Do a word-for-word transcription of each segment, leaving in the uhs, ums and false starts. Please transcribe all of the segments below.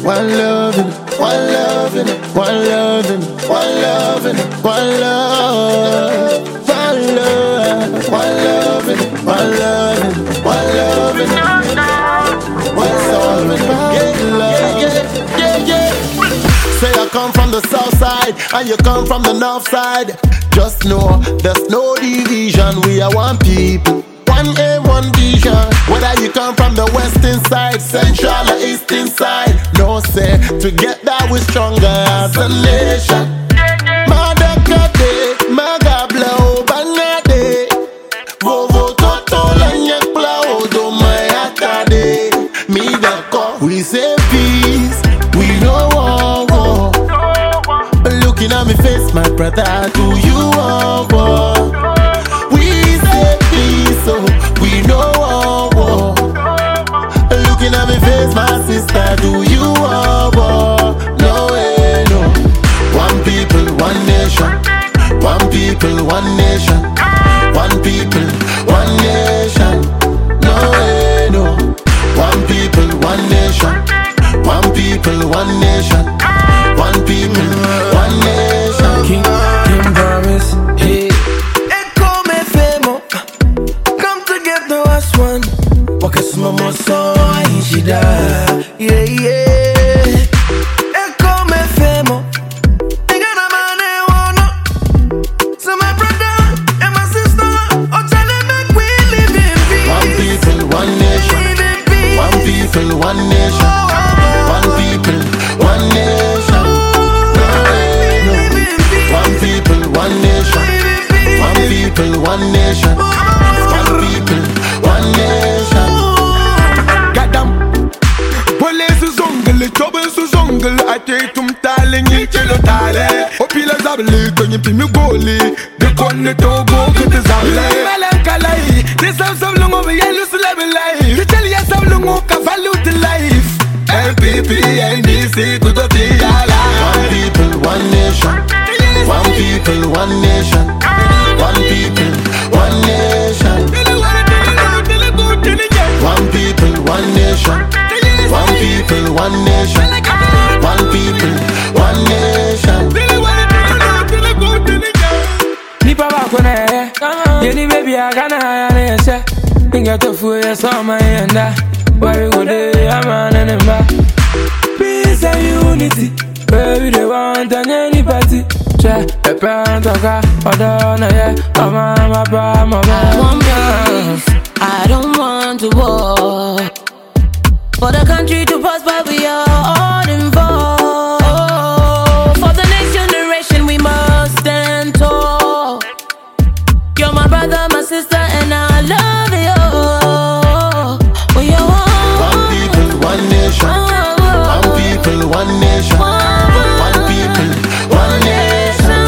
one loving, one loving, one loving, one loving, one love, one love, one loving, one loving, one loving, one loving, get love, yeah, yeah, yeah. Say I come from the south side and you come from the north side. Just know there's no division. We are one people, one aim, one vision. Whether you come from the western side, central or eastern side, no say together we're stronger as a nation. Madakade, magabla banade, vovo toto lanyek plao do mayakade. Me the call, we say peace, we know war, war. Looking at me face, my brother, do you want war? We say peace, so we know war, war. Looking at me face, my sister, do you want war? No way, no. One people, one nation. One people, one nation. One people, one nation. No way, no. One people, one nation. One people, one nation. One people, one nation. King, King promise, hey. Echo me femo, come together as one. Walk as mama so I she die. Yeah, yeah. Echo me femo, ain't got a man I wanna. So my brother and my sister, oh tell them make we live in peace. One people, one nation. Live in peace. One people, one nation. One people, one nation. One people, one nation. One people, one nation. One people, one nation. Gadam, police zongle, trouble su zongle. I take tum taling in chelo tale. Opila zabli, kwenye pimi goli. De konne togo kete zable. Melankalai, this house of lungo we yellow celeb life. You tell yourself lungo ka value to life. L P P, N D C, kuto tiyala. One people, one nation. One people, one nation. One people, one nation. One people, one nation. One people, one nation. One people, one nation. Nipa bakone, yeni baby agana ya nese. Inga tofu ya soma yenda. Where you go there, I'm on and back. Peace and unity, baby they want on any party. Check a parent of God, or down yeah, oh mama, mama, I want peace, I don't want to war. For the country to prosper, we are all involved. For the next generation, we must stand tall. You're my brother, my sister, and I love you. We are one people, one nation. One people, one nation. One people, one nation.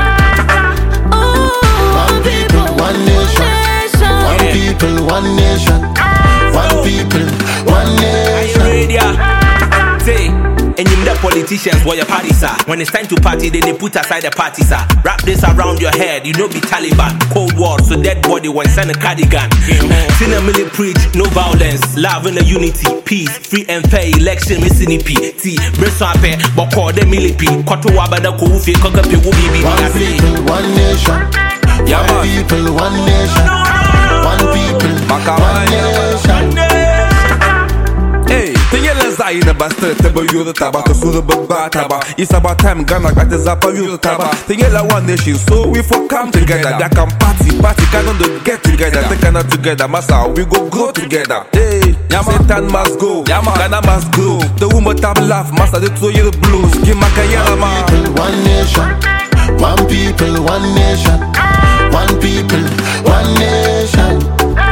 One people, one nation. One people, one nation. One people, one nation. Are you ready? Say, and you the politicians where your parties are. When it's time to party, then they put aside the parties are. Wrap this around your head, you know be Taliban. Cold war, so dead body when send a cardigan. Seen a milli preach, no violence, love and a unity, peace, free and fair election, missing E P. T, breast up, but call them millipi. Koto wabada koufi, kokapi wubi bi. One people, one nation. One people, one nation. One people, one nation. Hey, tingele zai na bastard tebo yudo taba to sudo baba taba. It's about time Ghana got the zapa yudo taba. Tingele one nation, so we for come together. They can party, party, can on get together. They cannot together, massa, we go grow together. Hey, Satan must go, Ghana must grow. The woman tab laugh, massa they throw you the blues. Give my kayana man. One nation, one people, one nation. One people, one nation.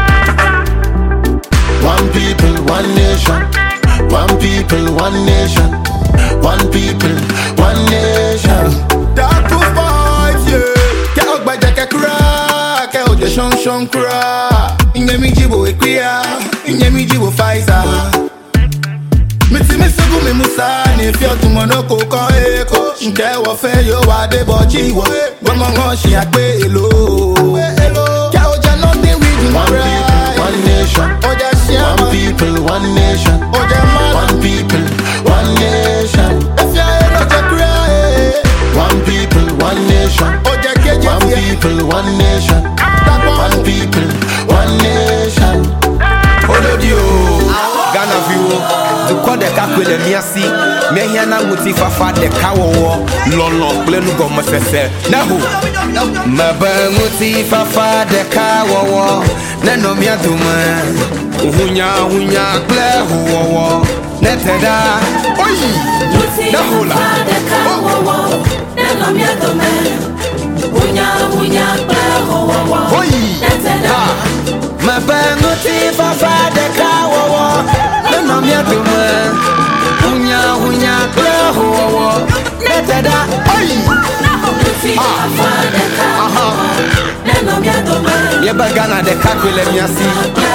One people, one nation. One people, one nation. One people, one nation. Dark to five, yeah. Ke ogba jake kura, ke oje shon shon kura. Inye mi jibo ekwia, inye mi jibo Pfizer. Miti mi sugu mi musa, ni fi otun mono ko kan eko. Nke wo fe yo wa de boji wo. Gbọmọ ngan ṣe agbe elo. Ke oje nothing reading right. One nation. Oje ṣe One people, one nation. Oje man. One people, one nation. The quad the caquilla miasi, Mayana Mutifa the cow, Lolo, Blenugo Massa, Nahu, Maba Mutifa the cow, Nano Miatuma, Uhunya, Hunya, Claire, who Netada, Oi, Nahula, the cow, Nano Miatuma, Unya, Hunya, Claire, who Netada. My banguti fa fa de kawo no no mi aduma unya unya kla ho netada oi fa fa de kawo no no mi aduma ye bagana de kakwele mi asi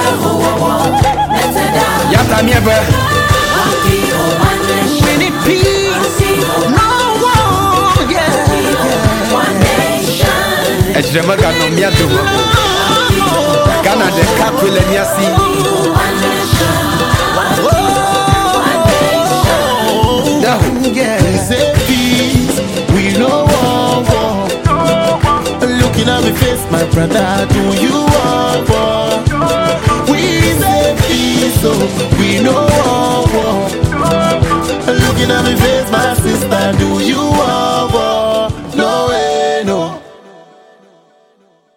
netada ya ta mi ebe mini peace no war yeah one nation ejema ga no mi aduma Ghana de capital and yasi. We say peace, we know war. Looking at me face, my brother, do you want war? We say peace, so we know war. Looking at me face, my sister, do you want?